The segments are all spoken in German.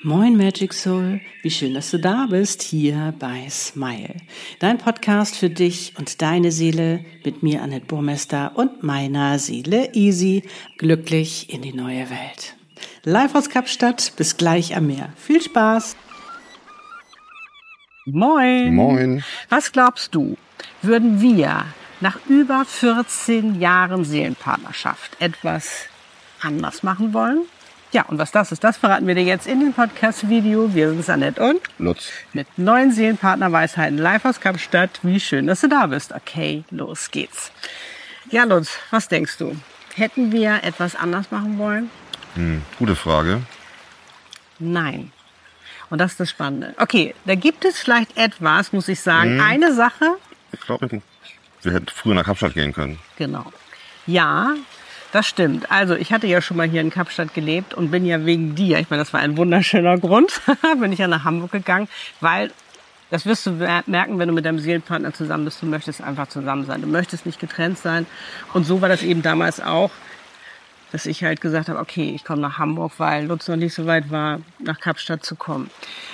Moin Magic Soul, wie schön, dass du da bist, hier bei Smile. Dein Podcast für dich und deine Seele mit mir, Annette Burmester, und meiner Seele Easy, glücklich in die neue Welt. Live aus Kapstadt, bis gleich am Meer. Viel Spaß! Moin! Moin! Was glaubst du, würden wir nach über 14 Jahren Seelenpartnerschaft etwas anders machen wollen? Ja, und was das ist, das verraten wir dir jetzt in dem Podcast-Video. Wir sind Annette und Lutz. Mit neuen Seelenpartnerweisheiten live aus Kapstadt. Wie schön, dass du da bist. Okay, los geht's. Ja, Lutz, was denkst du? Hätten wir etwas anders machen wollen? Gute Frage. Nein. Und das ist das Spannende. Okay, da gibt es vielleicht etwas, muss ich sagen. Eine Sache. Ich glaube, wir hätten früher nach Kapstadt gehen können. Genau. Ja, das stimmt. Also ich hatte ja schon mal hier in Kapstadt gelebt und bin ja wegen dir, ich meine, das war ein wunderschöner Grund, bin ich ja nach Hamburg gegangen, weil, das wirst du merken, wenn du mit deinem Seelenpartner zusammen bist, du möchtest einfach zusammen sein, du möchtest nicht getrennt sein. Und so war das eben damals auch, dass ich halt gesagt habe, okay, ich komme nach Hamburg, weil Lutz noch nicht so weit war, nach Kapstadt zu kommen.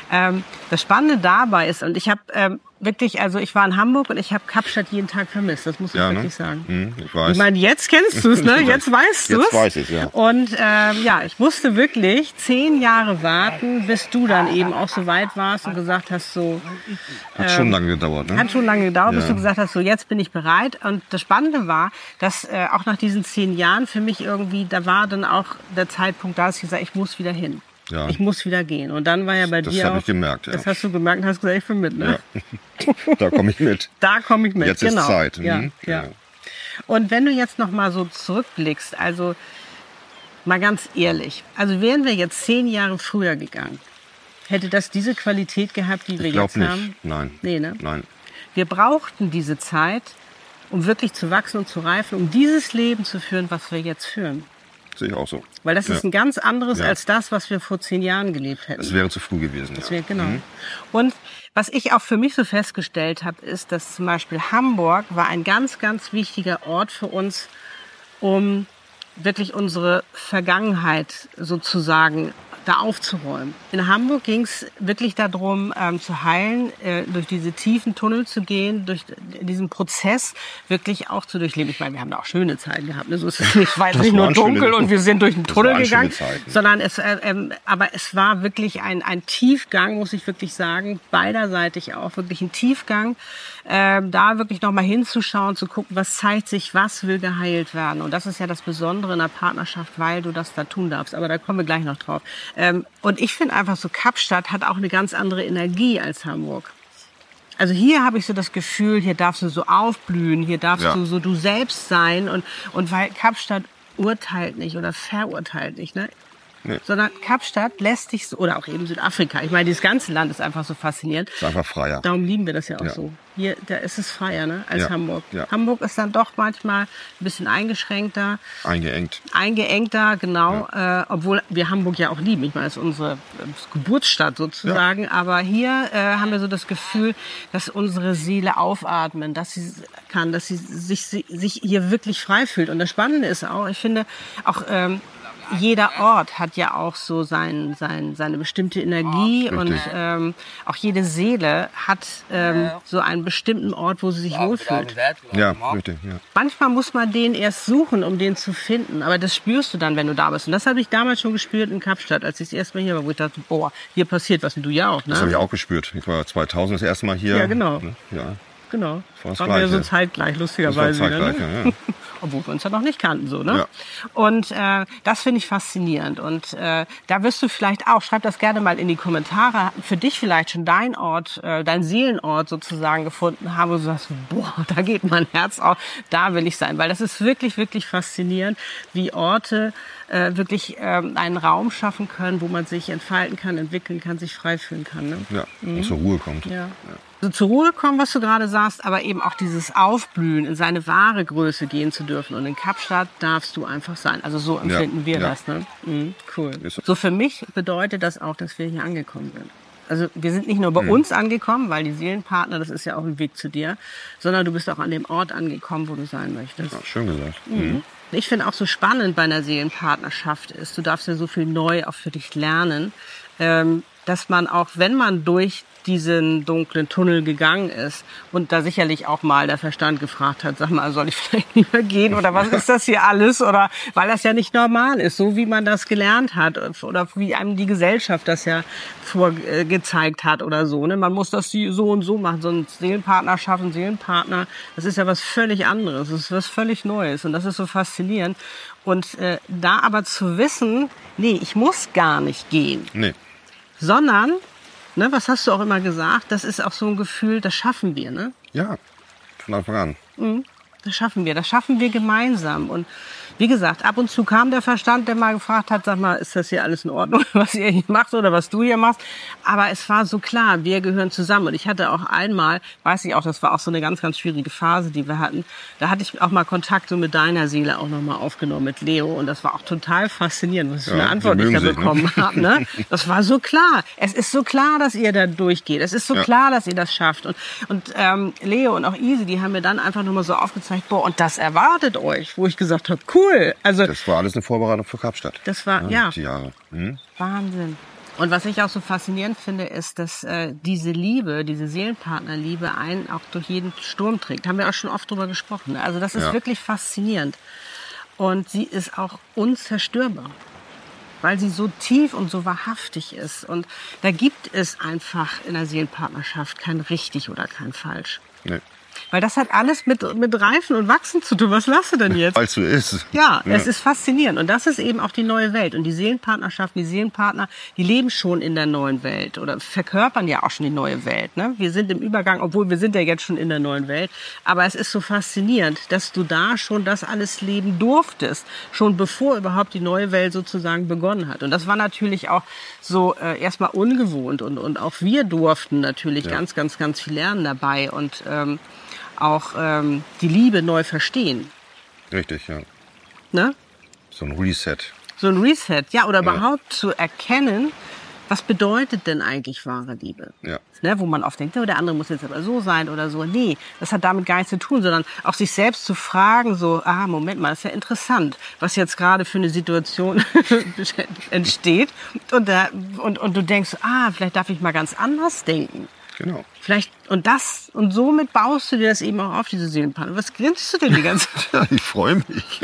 Das Spannende dabei ist, und ich habe wirklich, also ich war in Hamburg und ich habe Kapstadt jeden Tag vermisst, das muss ich wirklich sagen. Ich weiß. Ich meine, jetzt kennst du es, ne? Jetzt weißt du es. Jetzt weiß ich, ja. Und ja, ich musste wirklich 10 Jahre warten, bis du dann eben auch so weit warst und gesagt hast, so... Hat schon lange gedauert, ne? Hat schon lange gedauert, bis Ja. du gesagt hast, so jetzt bin ich bereit. Und das Spannende war, dass auch nach diesen 10 Jahren für mich irgendwie, da war dann auch der Zeitpunkt da, dass ich gesagt habe, ich muss wieder hin. Ja. Ich muss wieder gehen. Und dann war ja bei dir Das habe auch, ich gemerkt, ja. Das hast du gemerkt und hast gesagt, ich bin mit, ne? Ja. Da komme ich mit. Da komme ich mit, Jetzt genau. ist Zeit. Ja, ja. Und wenn du jetzt noch mal so zurückblickst, also mal ganz ehrlich, also wären wir jetzt 10 Jahre früher gegangen, hätte das diese Qualität gehabt, die wir Ich glaube jetzt nicht. haben? Nein. Nee, ne? Nein. Wir brauchten diese Zeit, um wirklich zu wachsen und zu reifen, um dieses Leben zu führen, was wir jetzt führen. Sehe ich auch so. Weil das ist ein ganz anderes Ja. als das, was wir vor 10 Jahren gelebt hätten. Es wäre zu früh gewesen. Das Ja. wäre, genau. Und was ich auch für mich so festgestellt habe, ist, dass zum Beispiel Hamburg war ein ganz, ganz wichtiger Ort für uns, um wirklich unsere Vergangenheit sozusagen da aufzuräumen. In Hamburg ging es wirklich darum, zu heilen, durch diese tiefen Tunnel zu gehen, durch diesen Prozess wirklich auch zu durchleben. Ich meine, wir haben da auch schöne Zeiten gehabt. Ne? So ist es nicht, weil es nicht nur dunkel und wir sind durch den Tunnel gegangen, sondern aber es war wirklich ein Tiefgang, muss ich wirklich sagen, beiderseitig auch, wirklich ein Tiefgang, da wirklich nochmal hinzuschauen, zu gucken, was zeigt sich, was will geheilt werden. Und das ist ja das Besondere in der Partnerschaft, weil du das da tun darfst. Aber da kommen wir gleich noch drauf. Und ich finde einfach so, Kapstadt hat auch eine ganz andere Energie als Hamburg. Also hier habe ich so das Gefühl, hier darfst du so aufblühen, hier darfst du so du selbst sein. Und weil Kapstadt urteilt nicht oder verurteilt nicht, ne? Nee. Sondern Kapstadt lässt dich so, oder auch eben Südafrika. Ich meine, dieses ganze Land ist einfach so faszinierend. Ist einfach freier. Darum lieben wir das ja auch Ja. so. Hier, da ist es freier, ne, als Ja. Hamburg. Ja. Hamburg ist dann doch manchmal ein bisschen eingeschränkter. Eingeengt. Genau. Obwohl wir Hamburg ja auch lieben. Ich meine, es ist unsere Geburtsstadt sozusagen. Ja. Aber hier haben wir so das Gefühl, dass unsere Seele aufatmen, dass sie kann, dass sie sich hier wirklich frei fühlt. Und das Spannende ist auch, ich finde, auch jeder Ort hat ja auch so seine bestimmte Energie. Richtig. Und auch jede Seele hat so einen bestimmten Ort, wo sie sich wohlfühlt. Ja, richtig. Ja. Manchmal muss man den erst suchen, um den zu finden. Aber das spürst du dann, wenn du da bist. Und das habe ich damals schon gespürt in Kapstadt, als ich das erste Mal hier war, wo ich dachte, boah, hier passiert was. Und du ja auch, ne? Das habe ich auch gespürt. Ich war 2000 das erste Mal hier. Ja, genau. Ja. Genau. Das Waren wir Gleiche. so zeitgleich, lustigerweise. Das war zeitgleich, wieder, ne? ja. Obwohl wir uns ja noch nicht kannten, so, ne? Ja. Und das finde ich faszinierend. Und da wirst du vielleicht auch, schreib das gerne mal in die Kommentare, für dich vielleicht schon dein Ort, dein Seelenort sozusagen gefunden haben, wo du sagst, boah, da geht mein Herz auf, da will ich sein. Weil das ist wirklich, wirklich faszinierend, wie Orte wirklich einen Raum schaffen können, wo man sich entfalten kann, entwickeln kann, sich frei fühlen kann. Ne? Ja, und zur Ruhe kommt. Ja. Also zur Ruhe kommen, was du gerade sagst, aber eben auch dieses Aufblühen, in seine wahre Größe gehen zu dürfen. Und in Kapstadt darfst du einfach sein. Also so empfinden wir das. Ne? Cool. So für mich bedeutet das auch, dass wir hier angekommen sind. Also wir sind nicht nur bei uns angekommen, weil die Seelenpartner, das ist ja auch ein Weg zu dir, sondern du bist auch an dem Ort angekommen, wo du sein möchtest. Ja, schön gesagt. Ich finde auch so spannend bei einer Seelenpartnerschaft ist, du darfst ja so viel neu auch für dich lernen, dass man auch, wenn man durch diesen dunklen Tunnel gegangen ist und da sicherlich auch mal der Verstand gefragt hat, sag mal, soll ich vielleicht lieber gehen oder was ist das hier alles? Oder weil das ja nicht normal ist, so wie man das gelernt hat oder wie einem die Gesellschaft das ja vorgezeigt hat oder so. Ne? Man muss das so und so machen, so ein Seelenpartnerschaft, ein Seelenpartner, das ist ja was völlig anderes, das ist was völlig Neues und das ist so faszinierend. Und da aber zu wissen, nee, ich muss gar nicht gehen, sondern ne, was hast du auch immer gesagt? Das ist auch so ein Gefühl, das schaffen wir, ne? Ja, von Anfang an. Das schaffen wir gemeinsam. Und wie gesagt, ab und zu kam der Verstand, der mal gefragt hat, sag mal, ist das hier alles in Ordnung, was ihr hier macht oder was du hier machst? Aber es war so klar, wir gehören zusammen. Und ich hatte auch einmal, weiß ich auch, das war auch so eine ganz, ganz schwierige Phase, die wir hatten. Da hatte ich auch mal Kontakt so mit deiner Seele auch nochmal aufgenommen, mit Leo. Und das war auch total faszinierend, was für eine Antwort ich da bekommen habe. Ne? Das war so klar. Es ist so klar, dass ihr da durchgeht. Es ist so klar, dass ihr das schafft. Und Leo und auch Easy, die haben mir dann einfach nochmal so aufgezeigt, boah, und das erwartet euch. Wo ich gesagt habe, cool. Also, das war alles eine Vorbereitung für Kapstadt. Das war, ja. Die Jahre. Wahnsinn. Und was ich auch so faszinierend finde, ist, dass diese Liebe, diese Seelenpartnerliebe einen auch durch jeden Sturm trägt. Haben wir auch schon oft drüber gesprochen. Also das ist wirklich faszinierend. Und sie ist auch unzerstörbar, weil sie so tief und so wahrhaftig ist. Und da gibt es einfach in der Seelenpartnerschaft kein richtig oder kein falsch. Nee. Weil das hat alles mit Reifen und Wachsen zu tun. Was lachst du denn jetzt? Weil es so ist. Ja, es ist faszinierend. Und das ist eben auch die neue Welt. Und die Seelenpartnerschaften, die Seelenpartner, die leben schon in der neuen Welt oder verkörpern ja auch schon die neue Welt. Ne? Wir sind im Übergang, obwohl wir sind ja jetzt schon in der neuen Welt. Aber es ist so faszinierend, dass du da schon das alles leben durftest. Schon bevor überhaupt die neue Welt sozusagen begonnen hat. Und das war natürlich auch so erstmal ungewohnt. Und auch wir durften natürlich ganz, ganz, ganz viel lernen dabei. Und auch die Liebe neu verstehen. Richtig, ja. Ne? So ein Reset. So ein Reset, ja, oder überhaupt zu erkennen, was bedeutet denn eigentlich wahre Liebe? Ja. Ne, wo man oft denkt, oh, der andere muss jetzt aber so sein oder so. Nee, das hat damit gar nichts zu tun, sondern auch sich selbst zu fragen, so, Moment mal, das ist ja interessant, was jetzt gerade für eine Situation entsteht. Und du denkst, vielleicht darf ich mal ganz anders denken. Genau. Vielleicht, und somit baust du dir das eben auch auf, diese Seelenpartner. Was grinst du denn die ganze Zeit? Ich freue mich.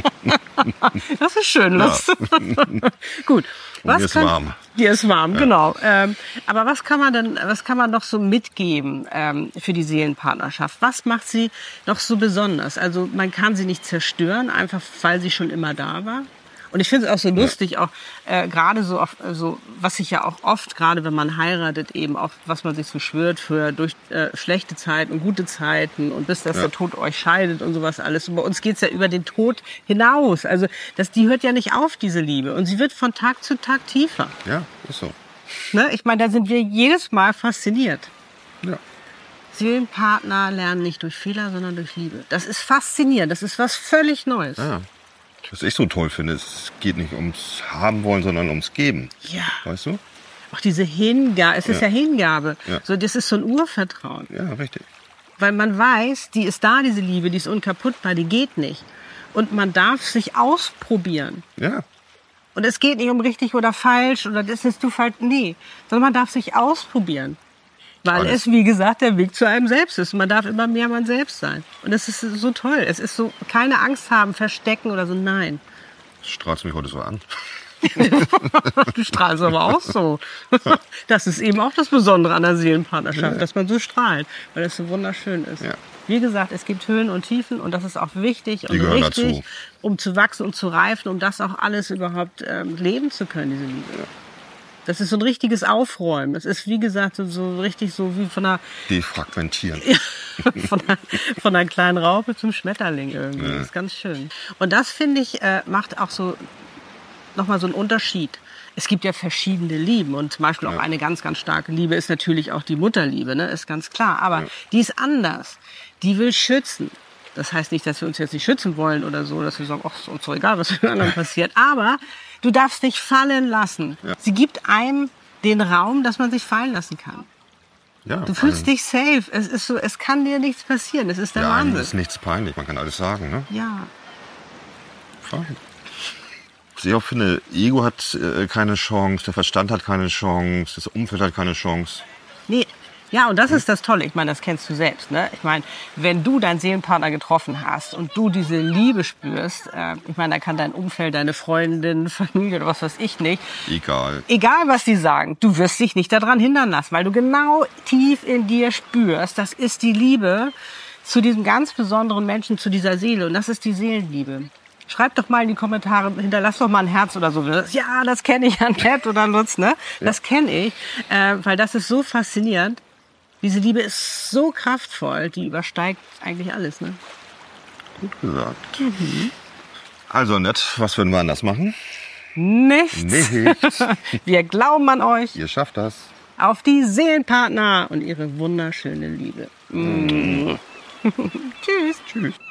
Das ist schön. Ja. Gut. Mir ist warm. Dir ist warm, genau. Aber was kann man noch so mitgeben für die Seelenpartnerschaft? Was macht sie noch so besonders? Also man kann sie nicht zerstören, einfach weil sie schon immer da war. Und ich finde es auch so lustig, auch gerade so, was sich ja auch oft, gerade wenn man heiratet, eben auch, was man sich so schwört für durch schlechte Zeiten und gute Zeiten und bis der Tod euch scheidet und sowas alles. Und bei uns geht's ja über den Tod hinaus. Also die hört ja nicht auf, diese Liebe. Und sie wird von Tag zu Tag tiefer. Ja, ist so. Ne? Ich meine, da sind wir jedes Mal fasziniert. Ja. Seelenpartner lernen nicht durch Fehler, sondern durch Liebe. Das ist faszinierend. Das ist was völlig Neues. Ja. Was ich so toll finde, es geht nicht ums Haben wollen, sondern ums Geben. Ja. Weißt du? Auch diese Hingabe, es ist ja Hingabe. Ja. So, das ist so ein Urvertrauen. Ja, richtig. Weil man weiß, die ist da, diese Liebe, die ist unkaputtbar, die geht nicht. Und man darf sich ausprobieren. Ja. Und es geht nicht um richtig oder falsch oder das ist du falsch, nee. Sondern man darf sich ausprobieren. Weil es, wie gesagt, der Weg zu einem selbst ist. Man darf immer mehr man selbst sein. Und das ist so toll. Es ist so, keine Angst haben, verstecken oder so, nein. Du strahlst mich heute so an. Du strahlst aber auch so. Das ist eben auch das Besondere an der Seelenpartnerschaft, dass man so strahlt, weil es so wunderschön ist. Ja. Wie gesagt, es gibt Höhen und Tiefen und das ist auch wichtig und richtig, um zu wachsen und zu reifen, um das auch alles überhaupt leben zu können, diese Liebe. Ja. Das ist so ein richtiges Aufräumen. Das ist, wie gesagt, so richtig so wie von einer... Defragmentieren. von einer kleinen Raupe zum Schmetterling irgendwie. Ja. Das ist ganz schön. Und das, finde ich, macht auch so nochmal so einen Unterschied. Es gibt ja verschiedene Lieben und zum Beispiel auch eine ganz, ganz starke Liebe ist natürlich auch die Mutterliebe, ne? Ist ganz klar. Aber die ist anders. Die will schützen. Das heißt nicht, dass wir uns jetzt nicht schützen wollen oder so, dass wir sagen, ach, ist uns doch egal, was mit den anderen passiert. Aber du darfst dich fallen lassen. Ja. Sie gibt einem den Raum, dass man sich fallen lassen kann. Ja, du fühlst dich safe. Es ist so, es kann dir nichts passieren. Es ist der Wahnsinn. Es ist nichts peinlich. Man kann alles sagen, ne? Ja. Fein. sehr oft finde, Ego hat keine Chance, der Verstand hat keine Chance, das Umfeld hat keine Chance. Nee. Ja, und das ist das Tolle. Ich meine, das kennst du selbst. Ne? Ich meine, wenn du deinen Seelenpartner getroffen hast und du diese Liebe spürst, ich meine, da kann dein Umfeld, deine Freundin, Familie oder was weiß ich nicht. Egal, was die sagen, du wirst dich nicht daran hindern lassen, weil du genau tief in dir spürst, das ist die Liebe zu diesem ganz besonderen Menschen, zu dieser Seele. Und das ist die Seelenliebe. Schreib doch mal in die Kommentare, hinterlass doch mal ein Herz oder so. Ja, das kenne ich, Annette oder Lutz, ne? Das kenne ich, weil das ist so faszinierend. Diese Liebe ist so kraftvoll, die übersteigt eigentlich alles, ne? Gut gesagt. Mhm. Also, Annette, was würden wir anders machen? Nichts. Wir glauben an euch. Ihr schafft das. Auf die Seelenpartner und ihre wunderschöne Liebe. Mhm. Tschüss. Tschüss.